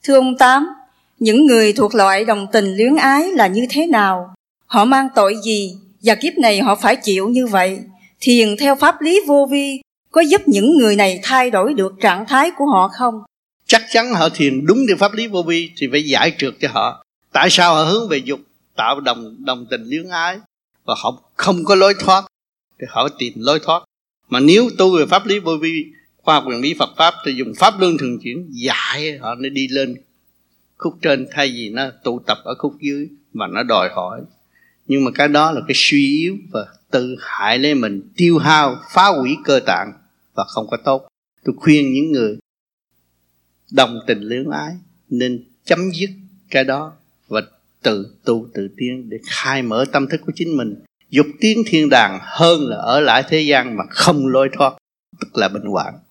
Thưa ông Tám, những người thuộc loại đồng tình luyến ái là như thế nào? Họ mang tội gì và kiếp này họ phải chịu như vậy? Thiền theo pháp lý vô vi có giúp những người này thay đổi được trạng thái của họ không? Chắc chắn họ thiền đúng theo pháp lý vô vi thì phải giải trượt cho họ. Tại sao họ hướng về dục, tạo đồng tình luyến ái và họ không có lối thoát thì họ tìm lối thoát. Mà nếu tu về pháp lý vô vi, khoa học quyền bí Phật pháp thì dùng pháp luân thường chuyển dạy họ nó đi lên khúc trên, thay vì nó tụ tập ở khúc dưới và nó đòi hỏi. Nhưng mà cái đó là cái suy yếu và tự hại lấy mình, tiêu hao, phá hủy cơ tạng và không có tốt. Tôi khuyên những người đồng tình luyến ái nên chấm dứt cái đó và tự tu tự tiến để khai mở tâm thức của chính mình. Dục tiến thiên đàng hơn là ở lại thế gian mà không lối thoát, tức là bệnh hoạn.